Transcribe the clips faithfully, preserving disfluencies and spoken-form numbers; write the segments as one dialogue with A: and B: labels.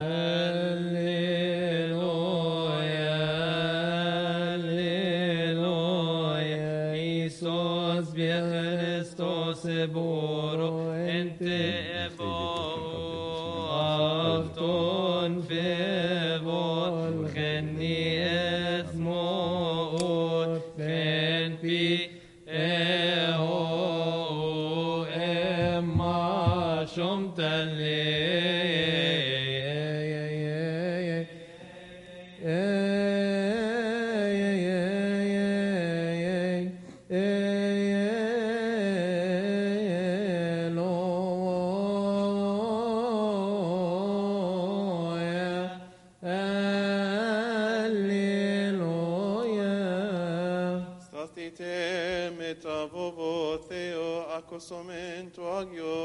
A: Alleluia, Alleluia, Iisus Christos boro ente ebo afton fevol khenni esmoot khen pi eho emma shomtali
B: Accostamento agio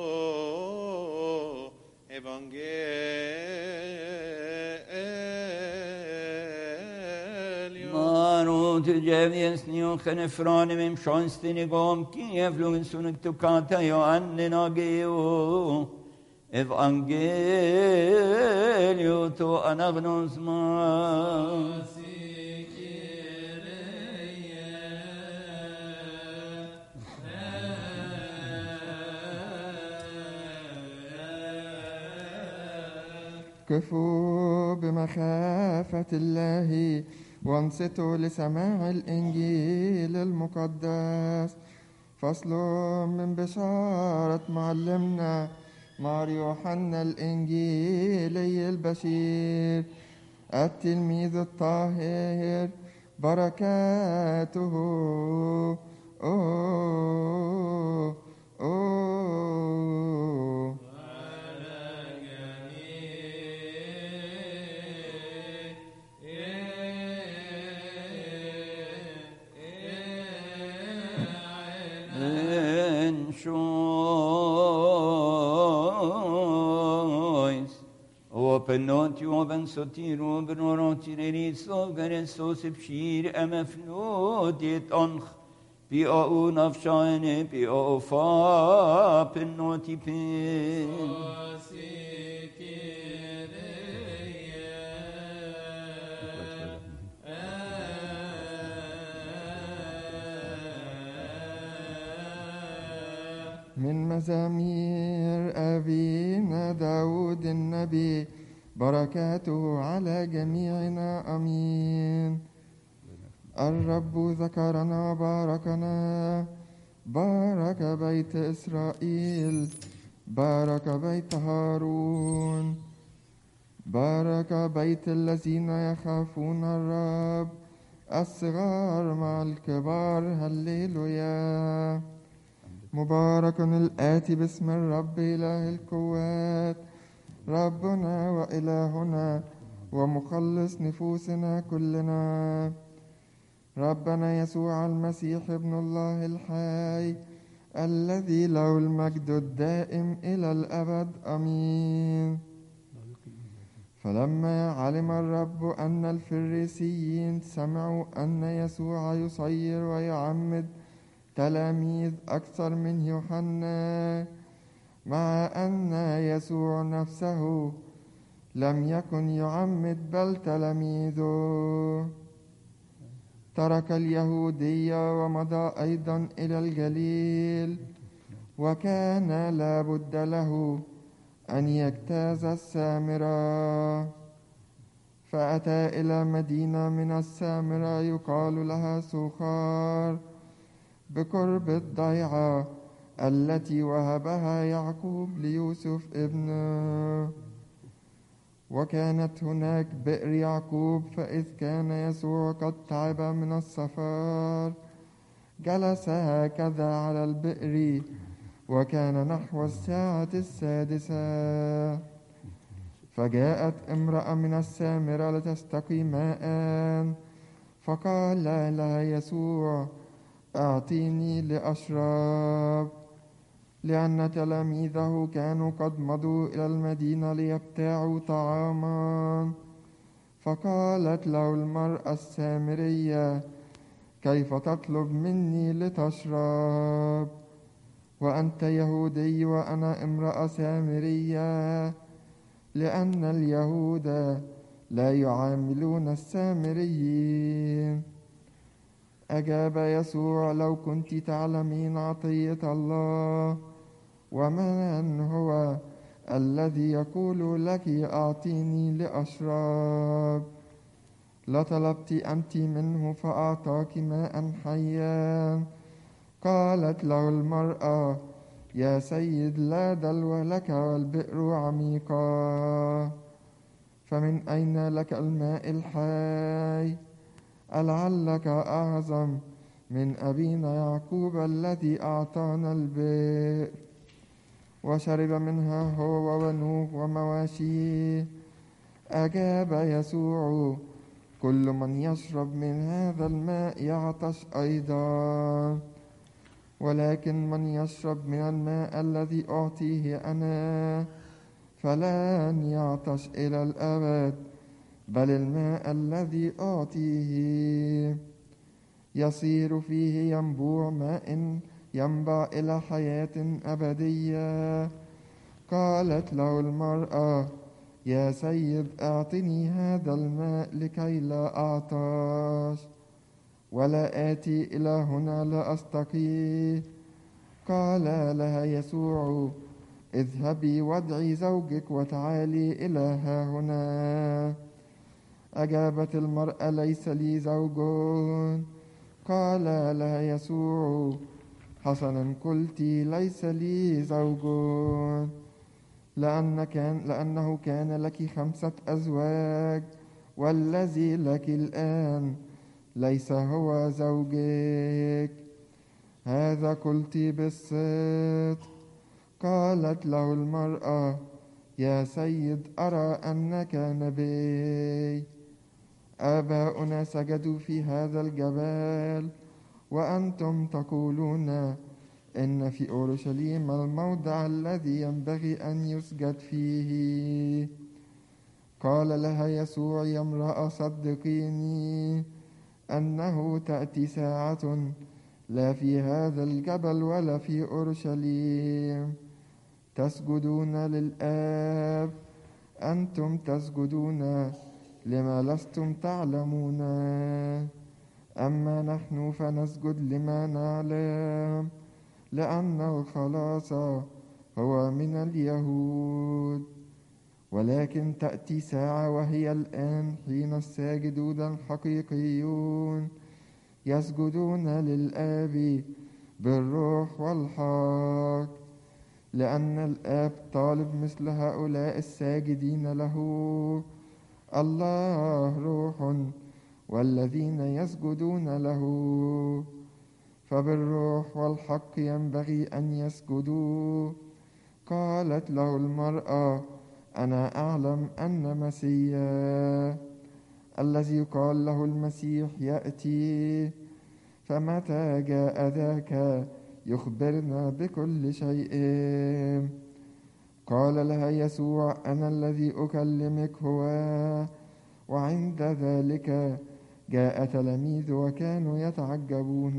B: evangelio.
C: Maro te jevies nio khenefrani mem shonstini gom kiev lumen sunik tukata Ioannin agio evangelio to anagnos ma.
D: كفوا بمخافة الله وانصتوا لسماع الإنجيل المقدس. فصل من بشارة معلمنا مار يوحنا الإنجيلي البشير التلميذ الطاهر بركاته أوه أوه
C: Penoti oben sotiro benoroti reriso geresos bshir emefnodit onch bi au nafshane bi au fa penoti pen
D: من مزامير أبينا داود النبي بركاته على جميعنا أمين. الرب ذكرنا باركنا بارك بيت إسرائيل بارك بيت هارون بارك بيت الذين يخافون الرب الصغار مع الكبار هللويا. مبارك الآتي باسم الرب إله القوات ربنا وإلهنا ومخلص نفوسنا كلنا ربنا يسوع المسيح ابن الله الحي الذي له المجد الدائم إلى الأبد أمين. فلما علم الرب أن الفريسيين سمعوا أن يسوع يصير ويعمد تلاميذ أكثر من يوحنا مع أن يسوع نفسه لم يكن يعمد بل تلاميذه ترك اليهودية ومضى أيضا إلى الجليل وكان لا بد له أن يجتاز السامرة فأتى إلى مدينة من السامرة يقال لها سوخار بقرب الضيعة التي وهبها يعقوب ليوسف ابنه وكانت هناك بئر يعقوب. فإذ كان يسوع قد تعب من السفر جلس هكذا على البئر وكان نحو الساعة السادسة فجاءت امرأة من السامرة لتستقي ماء فقال لها يسوع أعطيني لأشرب لأن تلاميذه كانوا قد مضوا إلى المدينة ليبتاعوا طعاما. فقالت له المرأة السامرية كيف تطلب مني لتشرب وأنت يهودي وأنا امرأة سامرية؟ لأن اليهود لا يعاملون السامريين. أجاب يسوع: لو كنت تعلمين عطية الله ومن هو الذي يقول لك أعطيني لأشرب، لطلبت أنت منه فأعطاك ماء حيا. قالت له المرأة: يا سيد، لا دلو لك والبئر عميقة، فمن أين لك الماء الحي؟ ألعلك أعظم من أبينا يعقوب الذي أعطانا البئر وشرب منها هو وبنوه ومواشيه. أجاب يسوع: كل من يشرب من هذا الماء يعطش أيضا، ولكن من يشرب من الماء الذي أعطيه أنا فلن يعطش إلى الأبد، بل الماء الذي أعطيه يصير فيه ينبوع ماء ينبع إلى حياة أبدية. قالت له المرأة: يا سيد، أعطني هذا الماء لكي لا أعطش ولا آتي إلى هنا لأستقيه. قال لها يسوع: اذهبي وادعي زوجك وتعالي إلى ها هنا. أجابت المرأة: ليس لي زوج. قال لها يسوع: حسنا قلت، ليس لي زوج، لأن كان لأنه كان لك خمسة أزواج، والذي لك الآن ليس هو زوجك. هذا قلت بالصدق. قالت له المرأة: يا سيد، أرى أنك نبي. آباؤنا سجدوا في هذا الجبل، وأنتم تقولون إن في أورشليم الموضع الذي ينبغي أن يسجد فيه. قال لها يسوع: يا امرأة، صدقيني أنه تأتي ساعة لا في هذا الجبل ولا في أورشليم تسجدون للآب، أنتم تسجدون لما لستم تعلمون، أما نحن فنسجد لما نعلم، لأن الخلاص هو من اليهود. ولكن تأتي ساعة وهي الآن حين الساجدون الحقيقيون يسجدون للآب بالروح والحق، لأن الآب طالب مثل هؤلاء الساجدين له. الله روح، والذين يسجدون له فبالروح والحق ينبغي أن يسجدوا. قالت له المرأة: أنا أعلم أن مسيا الذي يقال له المسيح يأتي، فمتى جاء ذاك يخبرنا بكل شيء. قال لها يسوع: أنا الذي أكلمك هو. وعند ذلك جاء تلاميذ وكانوا يتعجبون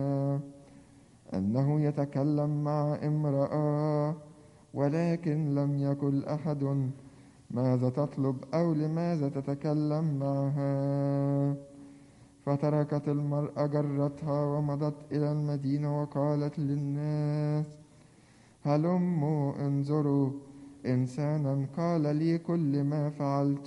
D: أنه يتكلم مع امرأة، ولكن لم يقل أحد ماذا تطلب أو لماذا تتكلم معها. فتركت المرأة جرتها ومضت إلى المدينة وقالت للناس: هلموا انظروا إنسانا قال لي كل ما فعلت.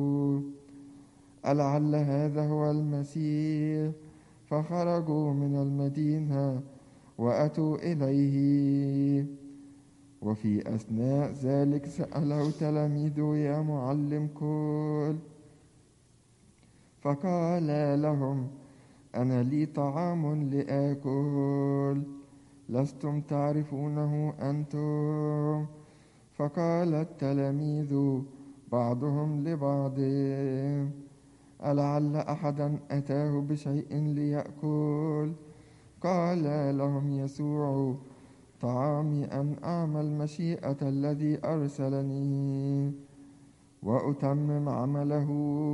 D: ألعل هذا هو المسيح؟ فخرجوا من المدينة وأتوا إليه. وفي أثناء ذلك سأله تلاميذه: يا معلم قل. فقال لهم: أنا لي طعام لآكل لستم تعرفونه أنتم. فقال التلاميذ بعضهم لبعض: ألعل أحدا أتاه بشيء ليأكل؟ قال لهم يسوع: طعامي أن أعمل مشيئة الذي أرسلني وأتمم عمله.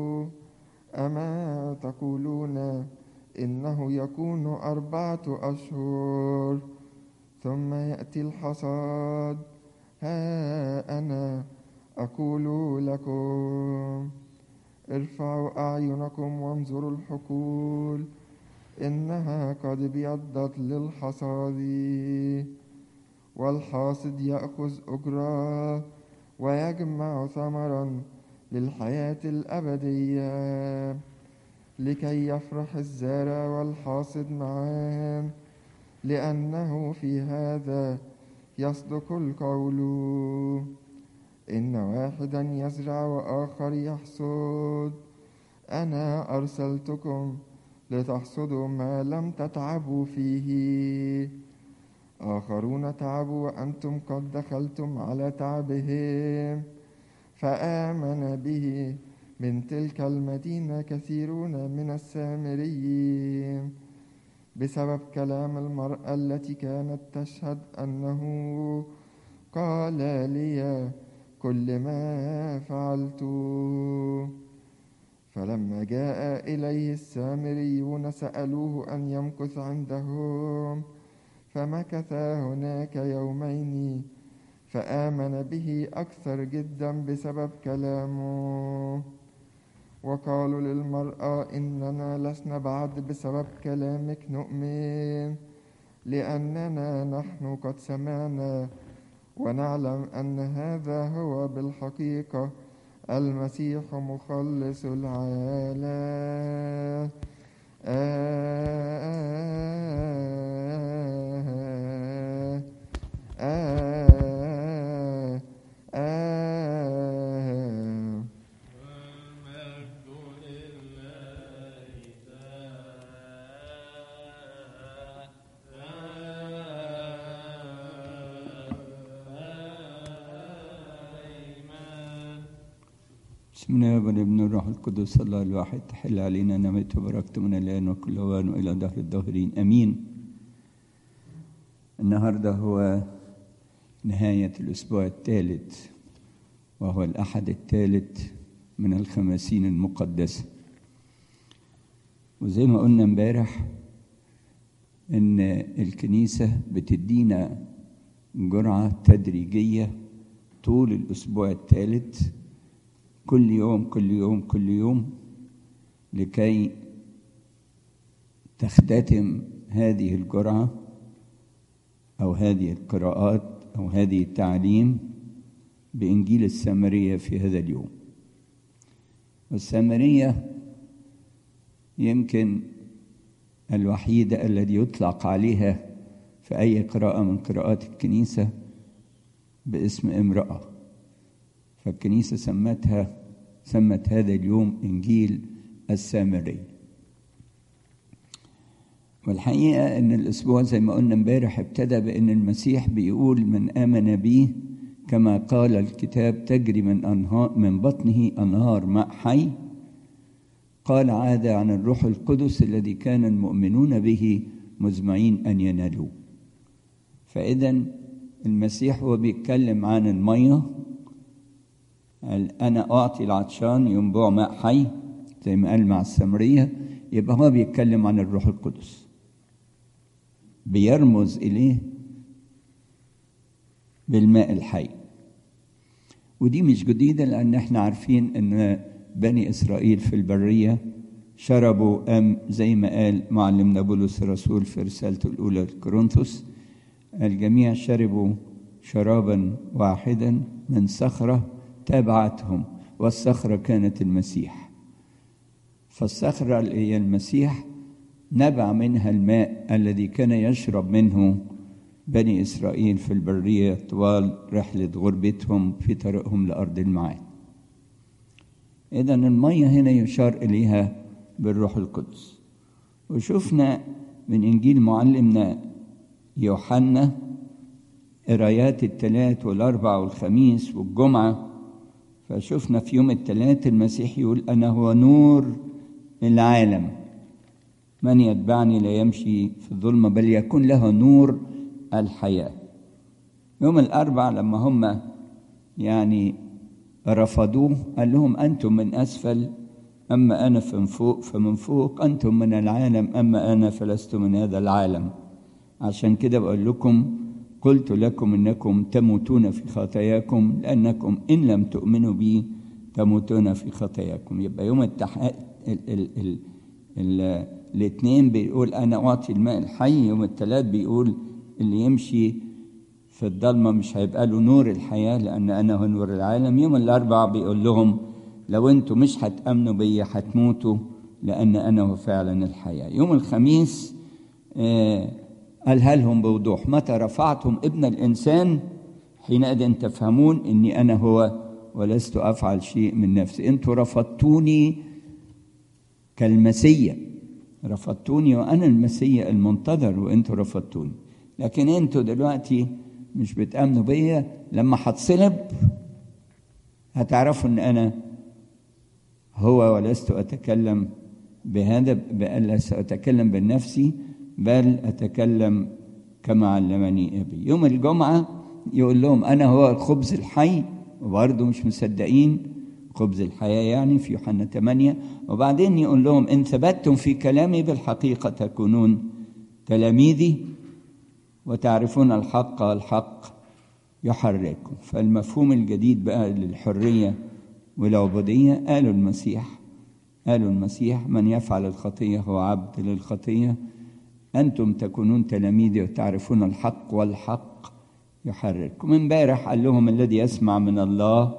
D: أما تقولون إنه يكون أربعة أشهر ثم يأتي الحصاد؟ ها أنا أقول لكم ارفعوا أعينكم وانظروا الحقول إنها قد ابيضت للحصاد، والحاصد يأخذ أجرة ويجمع ثمرا للحياة الأبدية، لكي يفرح الزارع والحاصد معا، لأنه في هذا يصدق القول، إن واحدا يزرع وآخر يحصد. أنا أرسلتكم لتحصدوا ما لم تتعبوا فيه. آخرون تعبوا وأنتم قد دخلتم على تعبهم، فآمن به من تلك المدينة كثيرون من السامريين بسبب كلام المرأة التي كانت تشهد أنه قال لي كل ما فعلت. فلما جاء إليه السامريون سألوه أن يمكث عندهم، فمكث هناك يومين، فآمن به أكثر جدا بسبب كلامه. وقالوا للمرأة إننا لسنا بعد بسبب كلامك نؤمن، لأننا نحن قد سمعنا ونعلم أن هذا هو بالحقيقة المسيح مخلص العالم. آه آه آه آه
A: والمجد لله دائما.
C: بسم الله والابن والروح القدس الله الواحد، تحل علينا نعمته وبركته من الآن وكل أوان وإلى دهر الداهرين آمين. النهارده هو نهاية الأسبوع الثالث، وهو الأحد الثالث من الخمسين المقدسة. وزي ما قلنا امبارح إن الكنيسة بتدينا جرعة تدريجية طول الأسبوع الثالث، كل يوم كل يوم كل يوم، لكي تختتم هذه الجرعة أو هذه القراءات أو هذه التعليم بإنجيل السامرية في هذا اليوم. والسامرية يمكن الوحيدة التي يطلق عليها في أي قراءة من قراءات الكنيسة باسم امرأة، فالكنيسة سمتها سمت هذا اليوم إنجيل السامري. والحقيقة أن الأسبوع زي ما قلنا امبارح ابتدى بأن المسيح بيقول من آمن به كما قال الكتاب تجري من أنهار من بطنه أنهار ماء حي. قال عاد عن الروح القدس الذي كان المؤمنون به مزمعين أن ينالوه. فإذا المسيح هو بيتكلم عن المية، أنا أعطي العطشان ينبوع ماء حي زي ما قال مع السامرية، يبقى هو بيتكلم عن الروح القدس، بيرمز إليه بالماء الحي. ودي مش جديدة، لأن احنا عارفين أن بني إسرائيل في البرية شربوا أم زي ما قال معلمنا بولس الرسول في رسالته الأولى لكورنثوس، الجميع شربوا شرابا واحدا من صخرة تابعتهم، والصخرة كانت المسيح. فالصخرة اللي هي المسيح نبع منها الماء الذي كان يشرب منه بني إسرائيل في البرية طوال رحلة غربتهم في طريقهم لأرض الميعاد. إذن المية هنا يشار إليها بالروح القدس. وشفنا من إنجيل معلمنا يوحنا قرايات الثلاث والأربع والخميس والجمعة، فشفنا في يوم الثلاث المسيح يقول أنا هو نور العالم، من يتبعني لا يمشي في الظلمة بل يكون له نور الحياة. يوم الأربع لما هم يعني رفضوه قال لهم أنتم من أسفل أما أنا فمن فوق، فمن فوق أنتم من العالم أما أنا فلست من هذا العالم. عشان كده بقول لكم قلت لكم إنكم تموتون في خطاياكم لأنكم إن لم تؤمنوا بي تموتون في خطاياكم. يبقى يوم التحقيق ال ال ال ال الاثنين بيقول أنا أعطي الماء الحي، يوم الثلاث بيقول اللي يمشي في الضلمة مش هيبقى له نور الحياة لأن أنا هو نور العالم. يوم الأربعاء بيقول لهم لو أنتم مش هتأمنوا بي هتموتوا لأن أنا هو فعلا الحياة. يوم الخميس آه قالها لهم بوضوح متى رفعتم ابن الإنسان حينئذ تفهمون إني أنا هو ولست أفعل شيء من نفسي. أنتوا رفضتوني كالمسيا، رفضتوني وأنا المسيا المنتظر وأنتوا رفضتوني، لكن أنتوا دلوقتي مش بتأمنوا بيا. لما هتصلب هتعرفوا أن أنا هو ولست أتكلم بهذا، بل لست أتكلم بنفسي بل أتكلم كما علمني أبي. يوم الجمعة يقول لهم أنا هو الخبز الحي، وبرضه مش مصدقين خبز الحياة يعني في يوحنا ثمانية. وبعدين يقول لهم إن ثبتتم في كلامي بالحقيقة تكونون تلاميذي وتعرفون الحق والحق يحرركم. فالمفهوم الجديد بقى للحرية والعبودية قالوا المسيح قالوا المسيح من يفعل الخطية هو عبد للخطية، أنتم تكونون تلاميذي وتعرفون الحق والحق يحرركم. امبارح قال لهم الذي يسمع من الله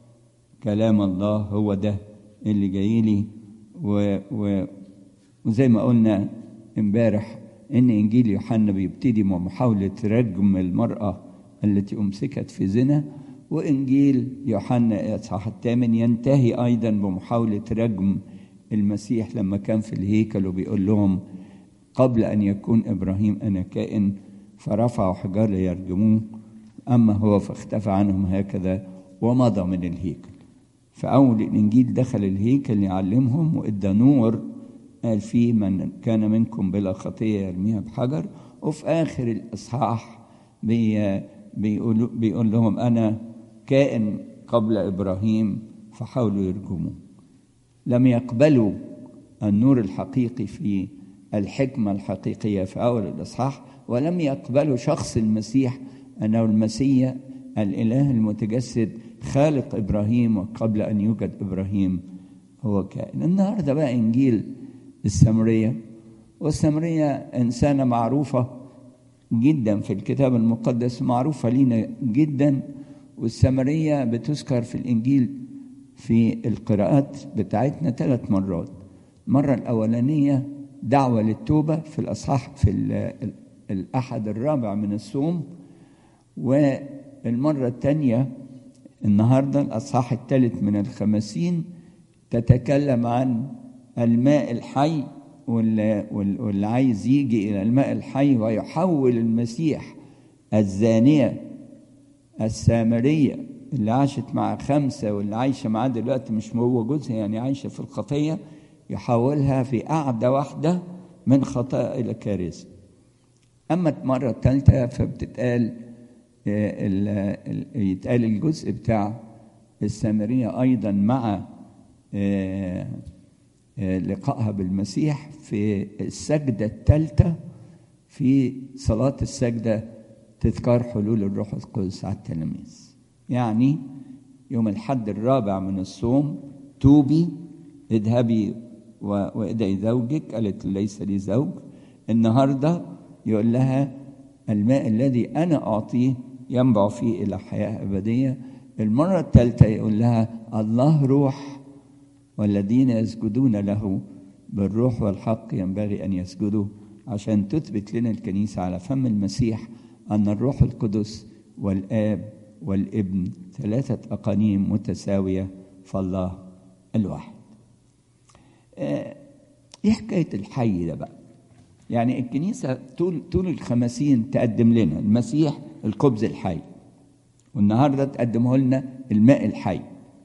C: كلام الله هو ده اللي جاي لي. و... و... وزي ما قلنا امبارح ان انجيل يوحنا بيبتدي بمحاولة رجم المرأة التي امسكت في زنا، وانجيل يوحنا الاصحاح الثامن ينتهي ايضا بمحاولة رجم المسيح لما كان في الهيكل وبيقول لهم قبل ان يكون ابراهيم انا كائن، فرفعوا حجار ليرجموه، اما هو فاختفى عنهم هكذا ومضى من الهيكل. فأول الإنجيل دخل الهيكل يعلمهم وإدى نور، قال فيه من كان منكم بلا خطية يرميها بحجر. وفي آخر الإصحاح بي بيقول, بيقول لهم أنا كائن قبل إبراهيم، فحاولوا يرجموه. لم يقبلوا النور الحقيقي في الحكمة الحقيقية في أول الإصحاح، ولم يقبلوا شخص المسيح أنه المسيح الإله المتجسد خالق إبراهيم وقبل أن يوجد إبراهيم هو كائن. النهاردة بقى إنجيل السامرية، والسامرية إنسانة معروفة جدا في الكتاب المقدس، معروفة لنا جدا، والسامرية بتذكر في الإنجيل في القراءات بتاعتنا ثلاث مرات. المرة الأولانية دعوة للتوبة في الأصحاح في الأحد الرابع من الصوم، والمرة الثانية النهاردة الأصحاح الثالث من الخمسين تتكلم عن الماء الحي، واللي عايز يجي إلى الماء الحي ويحول المسيح الزانية السامرية اللي عاشت مع خمسة واللي عايشة معاه دلوقتي مش هو جوزها، يعني عايشة في الخطية، يحولها في قعدة واحدة من خطاء إلى كارثة. أما المرة الثالثة فبتتقال يتقال الجزء بتاع السامرية أيضا مع لقائها بالمسيح في السجدة الثالثة في صلاة السجدة، تذكار حلول الروح القدس على التلاميذ. يعني يوم الحد الرابع من الصوم توبي اذهبي وادعي زوجك، قالت ليس لي زوج. النهارده يقول لها الماء الذي أنا أعطيه ينبع فيه إلى حياة أبدية. المرة الثالثة يقول لها الله روح والذين يسجدون له بالروح والحق ينبغي أن يسجدوا، عشان تثبت لنا الكنيسة على فم المسيح أن الروح القدس والآب والابن ثلاثة أقانيم متساوية فالله الواحد. إيه حكاية الحي ده بقى؟ يعني الكنيسة طول طول الخمسين تقدم لنا المسيح الخبز الحي، والنهارده تقدمه لنا الماء الحي.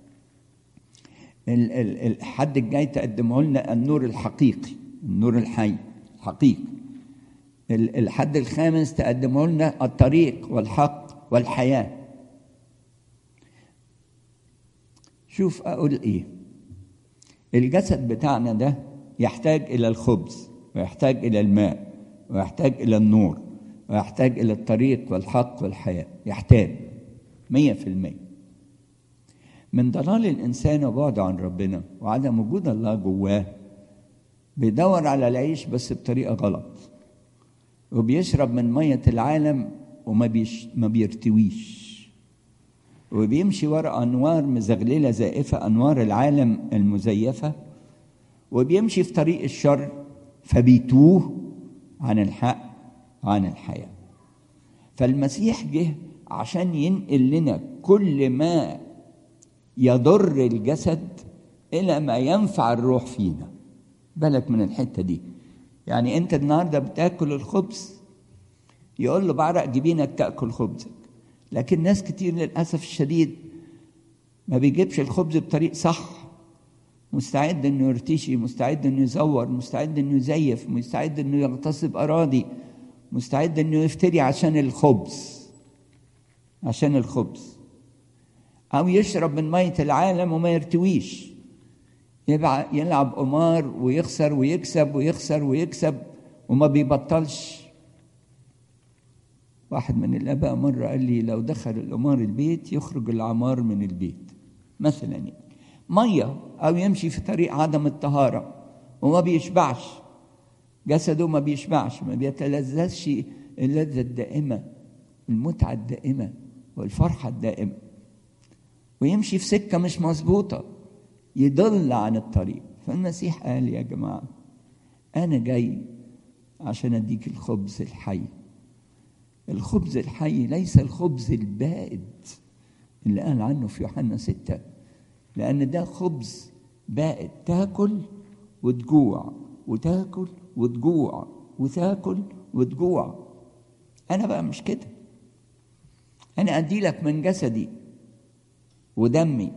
C: الحد الجاي تقدمه لنا النور الحقيقي، النور الحي الحقيقي. الحد الخامس تقدمه لنا الطريق والحق والحياة. شوف أقول إيه، الجسد بتاعنا ده يحتاج إلى الخبز ويحتاج إلى الماء ويحتاج إلى النور ويحتاج إلى الطريق والحق والحياة، يحتاج مية في المية. من ضلال الإنسان وبعده عن ربنا وعدم وجود الله جواه بيدور على العيش بس بطريقة غلط، وبيشرب من مية العالم وما بيش ما بيرتويش، وبيمشي وراء أنوار مزغللة زائفة، أنوار العالم المزيفة، وبيمشي في طريق الشر فبيتوه عن الحق وعن الحياة. فالمسيح جه عشان ينقل لنا كل ما يضر الجسد إلى ما ينفع الروح فينا. بالك من الحتة دي. يعني أنت النهاردة بتاكل الخبز، يقول له بعرق جبينك تأكل خبزك، لكن ناس كتير للأسف الشديد ما بيجيبش الخبز بطريق صح، مستعد انه يرتشي، مستعد انه يزور، مستعد انه يزيف، مستعد انه يغتصب اراضي، مستعد انه يفتري عشان الخبز، عشان الخبز، او يشرب من مية العالم وما يرتويش، يلعب قمار ويخسر ويكسب ويخسر ويكسب وما بيبطلش. واحد من الآباء مرة قال لي لو دخل القمار البيت يخرج العمار من البيت مثلا، يعني مية، أو يمشي في طريق عدم الطهارة وما بيشبعش، جسده ما بيشبعش، ما بيتلذذش اللذة الدائمة، المتعة الدائمة والفرحة الدائمة، ويمشي في سكة مش مظبوطة، يضل عن الطريق. فالمسيح قال يا جماعة أنا جاي عشان أديك الخبز الحي. الخبز الحي ليس الخبز البائد اللي قال عنه في يوحنا ستة، لأن ده خبز بائد، تاكل وتجوع وتاكل وتجوع وتاكل وتجوع. أنا بقى مش كده، أنا أدي لك من جسدي ودمي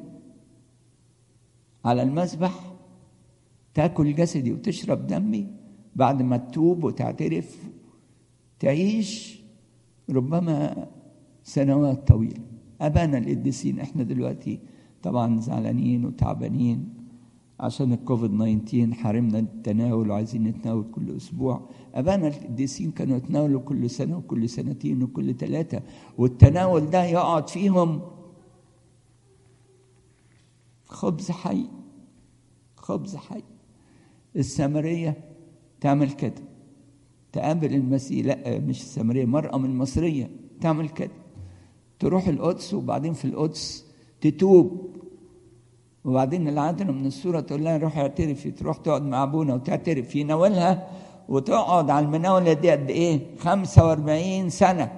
C: على المذبح، تاكل جسدي وتشرب دمي، بعد ما تتوب وتعترف تعيش ربما سنوات طويلة. أبانا القديسين، إحنا دلوقتي طبعا زعلانين وتعبانين عشان الكوفيد تسعة عشر حارمنا التناول وعايزين نتناول كل أسبوع. أبانا القديسين كانوا يتناولوا كل سنة وكل سنتين وكل ثلاثة، والتناول ده يقعد فيهم خبز حي، خبز حي. السامرية تعمل كده، تقابل المسيح، لا مش السامرية، مرأة من المصرية تعمل كده، تروح القدس وبعدين في القدس تتوب، وبعدين العذراء من الصورة تقول لها روح اعترفي، تروح تقعد مع أبونا وتعترف، يناولها وتقعد على المناولة دي قد إيه؟ خمسة وأربعين سنة.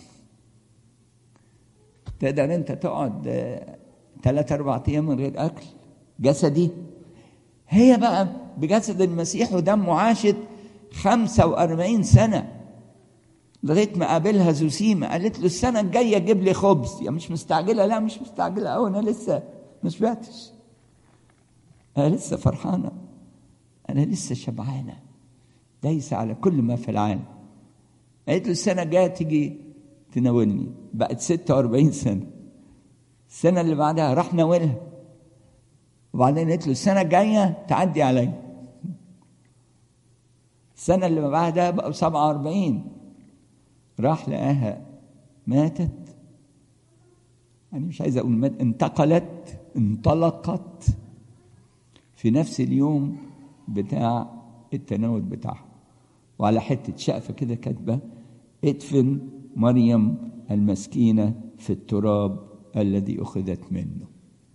C: تقدر أنت تقعد ثلاثة أربعة أيام من غير أكل جسدي؟ هي بقى بجسد المسيح ودمه عاشت خمسة وأربعين سنة لغاية ما قابلها زوسيمة، قالت له السنة الجاية جيب لي خبز. يا مش مستعجلة؟ لا مش مستعجلة أوي، أنا لسه ما شبعتش، أنا لسه فرحانة، أنا لسه شبعانة، دايسة على كل ما في العالم. قالت له السنة الجاية تيجي تناولني، بقت ستة وأربعين سنة. السنة اللي بعدها راح ناولها، وبعدين قالت له السنة الجاية تعدي علي. السنة اللي بعدها بقوا سبعة وأربعين، راح لقاها ماتت، يعني مش عايز أقول مات، انتقلت، انطلقت في نفس اليوم بتاع التناول بتاعها. وعلى حتة شقفة كده كاتبة ادفن مريم المسكينة في التراب الذي أخذت منه.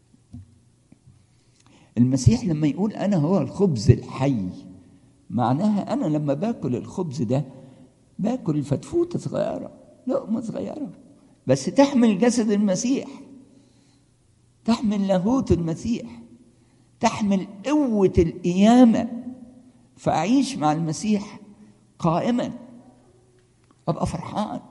C: المسيح لما يقول أنا هو الخبز الحي، معناها أنا لما باكل الخبز ده باكل فتفوتة صغيرة، لقمة صغيرة، بس تحمل جسد المسيح، تحمل لاهوت المسيح، تحمل قوة القيامة، فأعيش مع المسيح قائما، أبقى فرحان،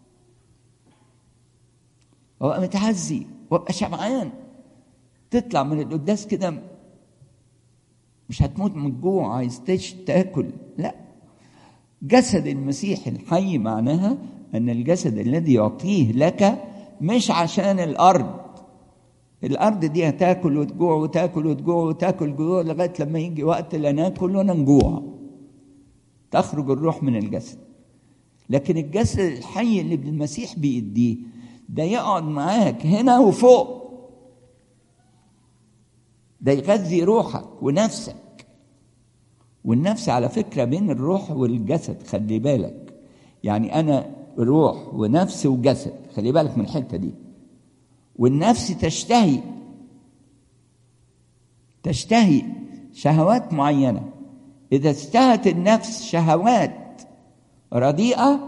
C: وأبقى متعزي، وأبقى شبعان. تطلع من القداس كده مش هتموت من الجوع عايز تاكل، لا. جسد المسيح الحي معناها أن الجسد الذي يعطيه لك مش عشان الأرض، الأرض دي هتاكل وتجوع وتاكل وتجوع وتاكل جوع لغاية لما يجي وقت لا ناكل ولا نجوع، تخرج الروح من الجسد. لكن الجسد الحي اللي المسيح بيديه ده يقعد معاك هنا وفوق، ده يغذي روحك ونفسك. والنفس على فكرة بين الروح والجسد، خلي بالك، يعني أنا روح ونفس وجسد، خلي بالك من الحتة دي. والنفس تشتهي تشتهي شهوات معينة. إذا اشتهت النفس شهوات رديئة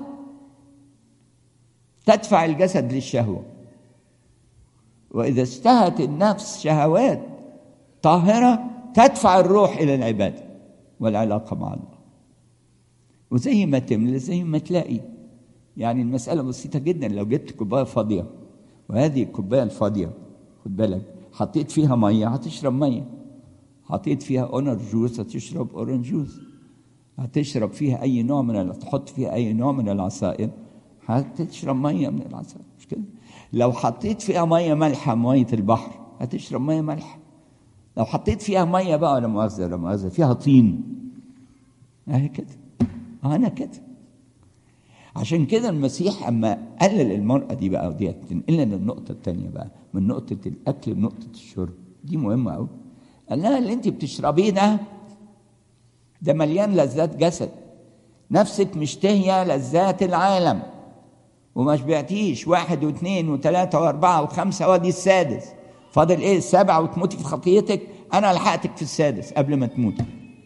C: تدفع الجسد للشهوة، وإذا اشتهت النفس شهوات طاهرة تدفع الروح إلى العبادة والعلاقة مع الله. وزي ما تملى زي ما تلاقي. يعني المسألة بسيطة جدا. لو جبت كوباية فاضية، وهذه الكوباية الفاضية خد بالك حطيت فيها مية هتشرب مية، حطيت فيها اورنج جوز هتشرب اورنج جوز، هتشرب فيها اي نوع من تحط فيها اي نوع من العصائر هتشرب ميه من العصائر، مش كده؟ لو حطيت فيها ميه مالحه ميه البحر هتشرب ميه مالحه. لو حطيت فيها ميه بقى ولا مؤاخذه ولا مؤاخذه فيها طين، اهي كده انا كده. عشان كده المسيح اما قلل المرأة دي بقى، ودي تنقلنا للنقطة الثانية بقى، من نقطة الأكل لنقطة الشرب، دي مهمة أوي. قال لها اللي أنت بتشربيه ده ده مليان لذات جسد، نفسك مشتهية لذات العالم وما شبعتيش، واحد واثنين وثلاثة وأربعة وخمسة وادي السادس، فاضل إيه؟ السابع وتموتي في خطيتك، أنا لحقتك في السادس قبل ما تموتي.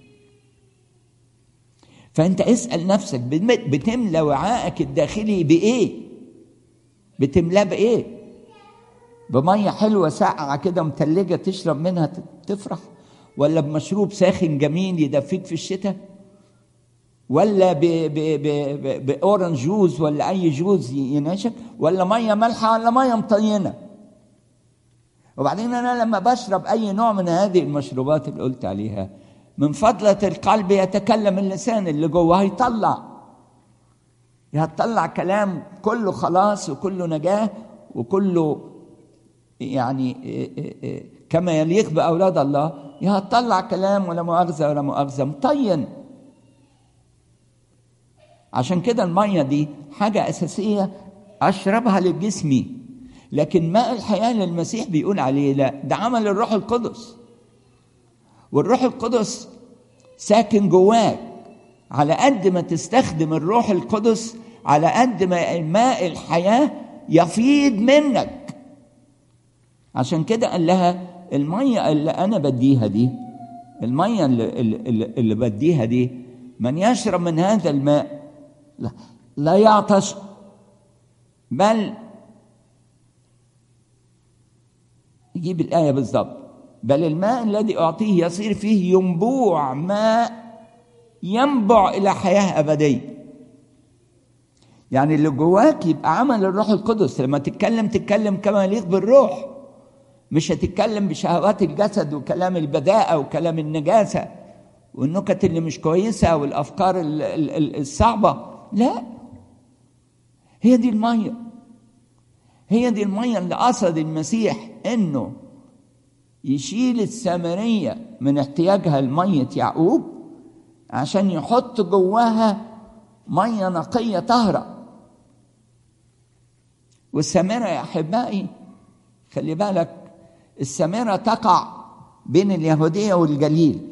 C: فأنت اسأل نفسك بتملى وعائك الداخلي بإيه؟ بتملاه بإيه؟ بمية حلوة ساقعة كده متلجة تشرب منها تفرح، ولا بمشروب ساخن جميل يدفيك في الشتاء، ولا بأورنج جوز ولا أي جوز ينشك، ولا مية مالحة ولا مية مطينة. وبعدين أنا لما بشرب أي نوع من هذه المشروبات اللي قلت عليها، من فضلة القلب يتكلم اللسان، اللي جوه هيطلع هيطلع كلام كله خلاص وكله نجاة وكله يعني كما يليق بأولاد الله. هتطلع كلام ولا مؤاخذة ولا مؤاخذة مطين. عشان كده المية دي حاجة أساسية أشربها لجسمي، لكن ماء الحياة اللي المسيح بيقول عليه لا، ده عمل الروح القدس، والروح القدس ساكن جواك. على قد ما تستخدم الروح القدس على قد ما ماء الحياة يفيض منك. عشان كده قال لها المية اللي أنا بديها دي، المية اللي, اللي, اللي بديها دي، من يشرب من هذا الماء لا, لا يعطش، بل يجيب الآية بالضبط، بل الماء الذي أعطيه يصير فيه ينبوع ماء ينبع إلى حياة أبدية. يعني اللي جواك يبقى عمل الروح القدس. لما تتكلم تتكلم كما يليق بالروح، مش هتتكلم بشهوات الجسد وكلام البداءة وكلام النجاسة والنكت اللي مش كويسة والأفكار الصعبة. لا، هي دي المية، هي دي المية اللي قصد المسيح إنه يشيل السامرية من احتياجها لمية يعقوب عشان يحط جواها مية نقية طاهرة. والسامرة يا أحبائي خلي بالك، السامرة تقع بين اليهودية والجليل،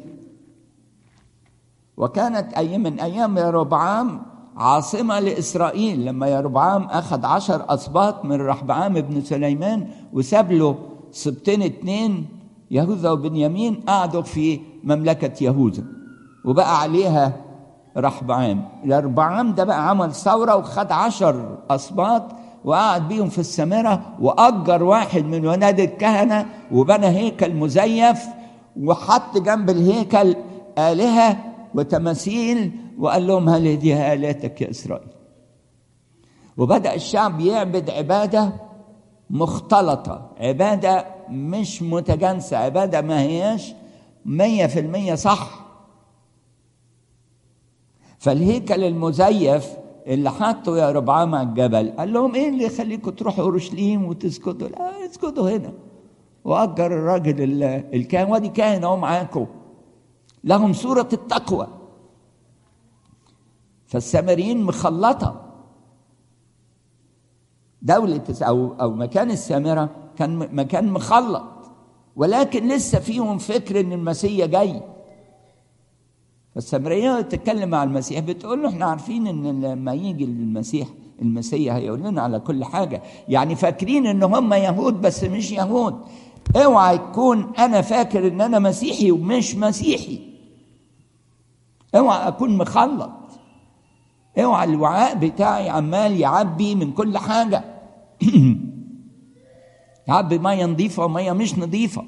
C: وكانت أي من أيام يربعام عاصمة لإسرائيل. لما يربعام أخذ عشر أسباط من رحبعام ابن سليمان وساب له سبتين اتنين يهوذا وبنيامين، قعدوا في مملكة يهوذا وبقى عليها رحبعام. رحبعام ده بقى عمل ثورة وخد عشر أسباط وقعد بيهم في السامرة، وأجر واحد من ولاد الكهنة وبنى هيكل مزيف وحط جنب الهيكل آلهة وتماثيل وقال لهم هل دي آلهتك يا إسرائيل. وبدأ الشعب يعبد عبادة مختلطة، عبادة مش متجانسة، عبادة ما هياش مية في المية صح. فالهيكل المزيف اللي حطوا يا ربعام على الجبل قال لهم ايه اللي يخليكم تروحوا اورشليم وتسكتوا؟ لا، اسكتوا هنا. واجر الراجل الكاهن، وادي كاهن اهو معاكم لهم صورة التقوى. فالسامريين مخلطة دولة أو أو مكان السامرة كان مكان مخلط، ولكن لسه فيهم فكر إن المسيح جاي. فالسامرية تتكلم مع المسيح بتقول له إحنا عارفين إن لما يجي المسيح المسيح هيقول لنا على كل حاجة. يعني فاكرين إن هم يهود بس مش يهود. اوعى يكون أنا فاكر إن أنا مسيحي ومش مسيحي. اوعى أكون مخلط. اوعى الوعاء بتاعي عمال يعبي من كل حاجة. يعبي مية نظيفة ومية مش نظيفة.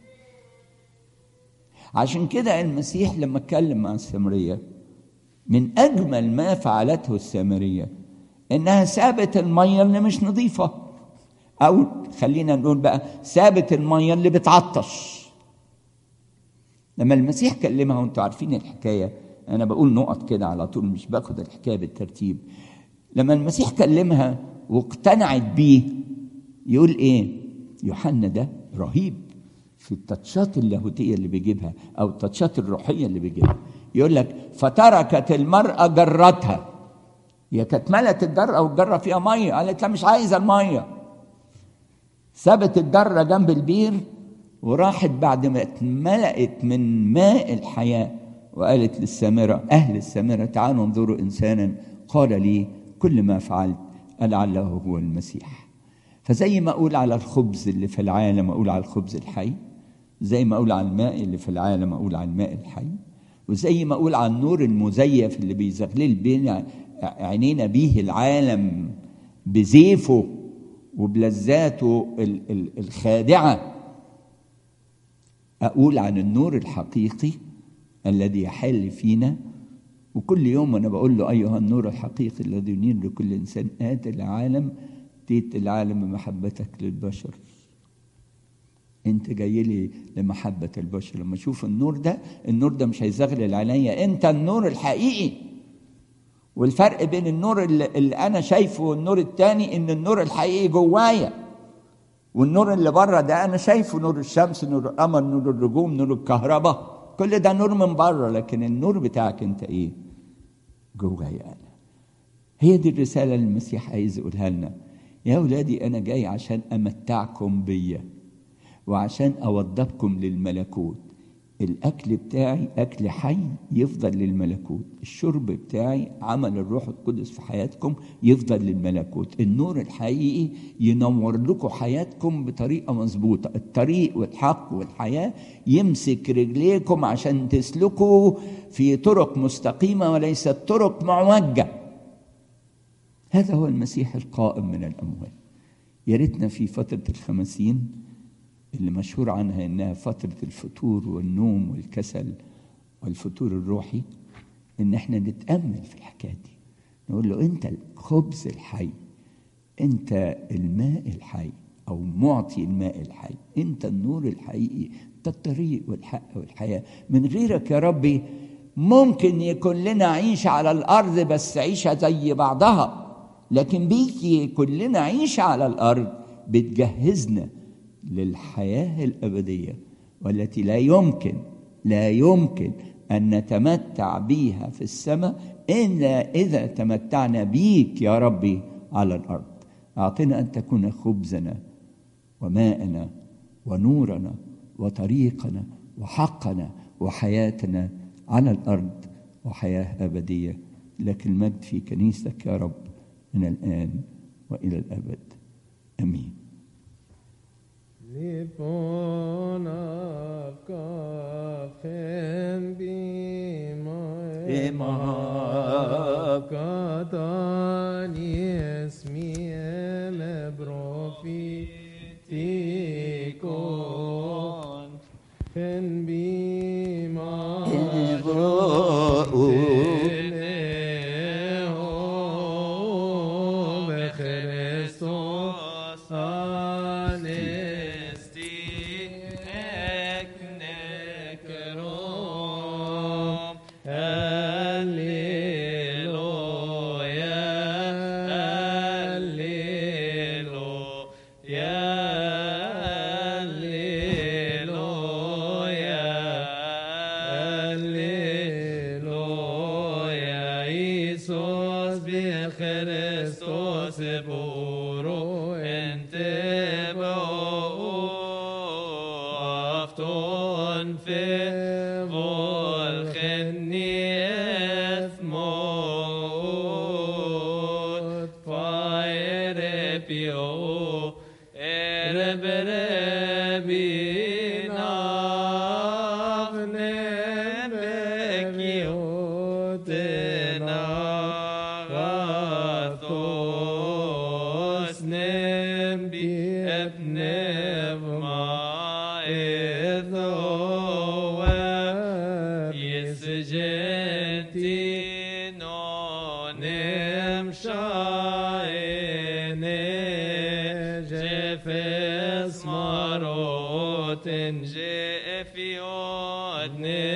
C: عشان كده المسيح لما اتكلم مع السامرية، من أجمل ما فعلته السامرية إنها سابت المية اللي مش نظيفة، أو خلينا نقول بقى سابت المية اللي بتعطش. لما المسيح كلمها، وانتوا عارفين الحكاية، أنا بقول نقط كده على طول مش باخد الحكاية بالترتيب. لما المسيح كلمها واقتنعت بيه، يقول إيه؟ يوحنا ده رهيب في التاتشات اللاهوتية اللي بيجيبها أو التاتشات الروحية اللي بيجيبها. يقول لك فتركت المرأة جرتها. هي كانت ملت الجرة والجرة فيها مية، قالت لا مش عايزة المية. سابت الجرة جنب البير وراحت بعد ما اتملأت من ماء الحياة وقالت للسامرة، أهل السامرة، تعالوا انظروا إنسانا قال لي كل ما فعلت لعله هو المسيح. فزي ما أقول على الخبز اللي في العالم أقول على الخبز الحي، زي ما أقول على الماء اللي في العالم أقول على الماء الحي، وزي ما أقول على النور المزيف اللي بيزغلل بين عينينا بيه العالم بزيفه وبلذاته الخادعة، أقول عن النور الحقيقي الذي يحل فينا. وكل يوم أنا بقول له أيها النور الحقيقي الذي ينير لكل إنسان آت العالم، تيت العالم بمحبتك للبشر. أنت جاي لي لمحبة البشر. لما أشوف النور ده، النور ده مش هيزغلل عليا، أنت النور الحقيقي. والفرق بين النور اللي, اللي أنا شايفه والنور التاني إن النور الحقيقي جوايا، والنور اللي بره ده أنا شايفه، نور الشمس، نور القمر، نور النجوم، نور الكهرباء، كل ده نور من بره. لكن النور بتاعك أنت إيه؟ جوايا أنا. هي دي الرسالة اللي المسيح عايز يقولها لنا. يا أولادي أنا جاي عشان أمتعكم بيا وعشان أوضبكم للملكوت. الأكل بتاعي أكل حي يفضل للملكوت، الشرب بتاعي عمل الروح القدس في حياتكم يفضل للملكوت. النور الحقيقي ينور لكم حياتكم بطريقة مظبوطة، الطريق والحق والحياة يمسك رجليكم عشان تسلكوا في طرق مستقيمة وليست طرق معوجة. هذا هو المسيح القائم من الأموات. يا ريتنا في فترة الخمسين اللي مشهور عنها إنها فترة الفتور والنوم والكسل والفتور الروحي، إن إحنا نتأمل في الحكاية دي، نقول له أنت الخبز الحي، أنت الماء الحي أو معطي الماء الحي، أنت النور الحقيقي، أنت الطريق والحق والحياة. من غيرك يا ربي ممكن يكون لنا عيشة على الأرض بس عيشة زي بعضها، لكن بيكي كلنا عيشة على الأرض بتجهزنا للحياة الأبدية، والتي لا يمكن لا يمكن أن نتمتع بيها في السماء إلا إذا تمتعنا بيك يا ربي على الأرض. أعطنا أن تكون خبزنا وماءنا ونورنا وطريقنا وحقنا وحياتنا على الأرض، وحياة أبدية. لك المجد في كنيستك يا رب من الآن وإلى الأبد، آمين.
A: Λοιπόν αυκαφέν
C: Bima
A: κατάνιες μη ελεμπροφητικόν φεν μπήμα Χριστός Χριστός επουρό volcheni esmod fire pio ereberebina avnem bekiotena gathos nem bi ebnev ma'ethoa yisjenti nonem shaene jefes maroten jefiot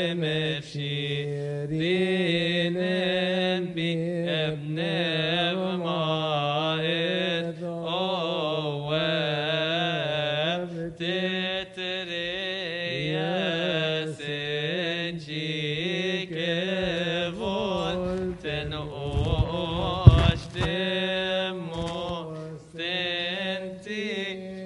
A: nemefshirinen bi ebnev ma'et oev tetreyas enjikevol ten oştemo stenti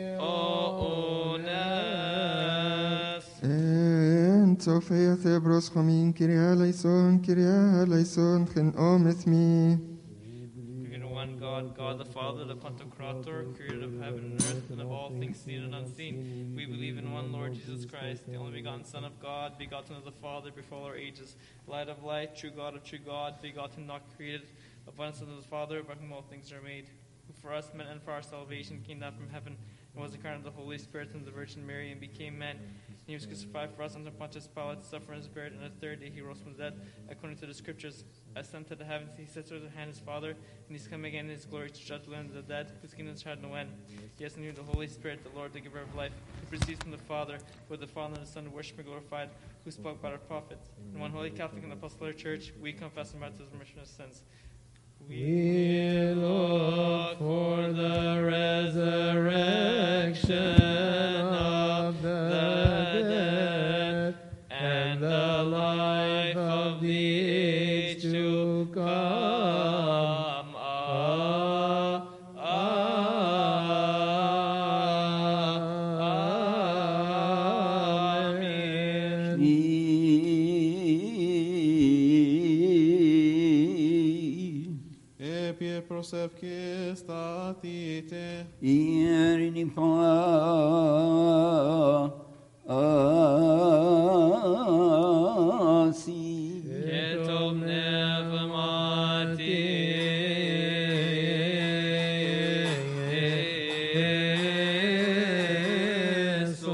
A: ounas.
D: En Sofia Thebros Chomin, Kyria Eleison, Kyria Eleison, Chen Ometh Mi.
E: In one God, God the Father, the Pantocrator, creator of heaven and earth, and of all things seen and unseen. We believe in one Lord Jesus Christ, the only begotten Son of God, begotten of the Father before all ages, light of light, true God of true God, begotten, not created, of one Son of the Father, by whom all things are made, who for us men and for our salvation came down from heaven, and was incarnate of the Holy Spirit and the Virgin Mary, and became man. And he was crucified for us under Pontius Pilate, suffered and was buried, and the third day he rose from the dead, according to the Scriptures. Ascended to the heavens, he sits at the hand of his Father, and he's come again in his glory to judge the living and the dead, whose kingdom shall no end. Yes, and you, the Holy Spirit, the Lord, the giver of life, who proceeds from the Father, with the Father and the Son, worship and glorified, who spoke by our prophets. In one holy Catholic and Apostolic Church, we confess and baptize the remission of sins.
A: We look for the resurrection of the dead and the life of the age to come. Amen.
B: Επί προσευχής σταθείτε.
C: Ierni pa